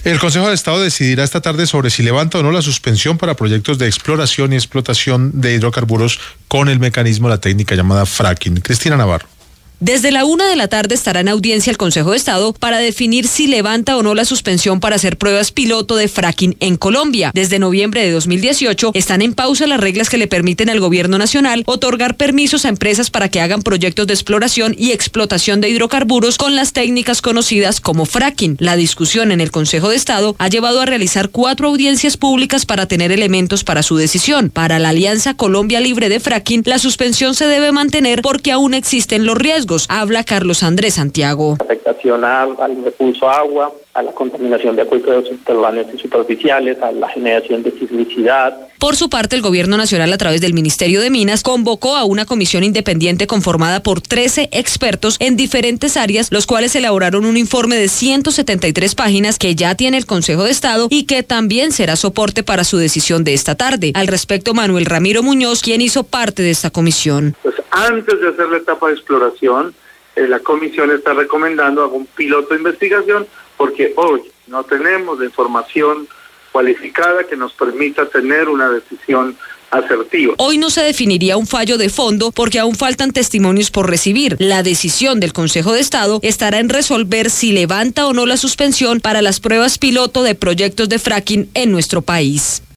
El Consejo de Estado decidirá esta tarde sobre si levanta o no la suspensión para proyectos de exploración y explotación de hidrocarburos con el mecanismo, la técnica llamada fracking. Cristina Navarro. Desde la 1 de la tarde estará en audiencia el Consejo de Estado para definir si levanta o no la suspensión para hacer pruebas piloto de fracking en Colombia. Desde noviembre de 2018 están en pausa las reglas que le permiten al gobierno nacional otorgar permisos a empresas para que hagan proyectos de exploración y explotación de hidrocarburos con las técnicas conocidas como fracking. La discusión en el Consejo de Estado ha llevado a realizar 4 audiencias públicas para tener elementos para su decisión. Para la Alianza Colombia Libre de Fracking, la suspensión se debe mantener porque aún existen los riesgos. Habla Carlos Andrés Santiago. Afectación al recurso agua, a la contaminación de acuíferos subterráneos y superficiales, a la generación de sismicidad. Por su parte, el Gobierno Nacional, a través del Ministerio de Minas, convocó a una comisión independiente conformada por 13 expertos en diferentes áreas, los cuales elaboraron un informe de 173 páginas que ya tiene el Consejo de Estado y que también será soporte para su decisión de esta tarde. Al respecto, Manuel Ramiro Muñoz, quien hizo parte de esta comisión. Pues antes de hacer la etapa de exploración, la comisión está recomendando algún piloto de investigación porque hoy no tenemos la información cualificada que nos permita tener una decisión asertiva. Hoy no se definiría un fallo de fondo porque aún faltan testimonios por recibir. La decisión del Consejo de Estado estará en resolver si levanta o no la suspensión para las pruebas piloto de proyectos de fracking en nuestro país.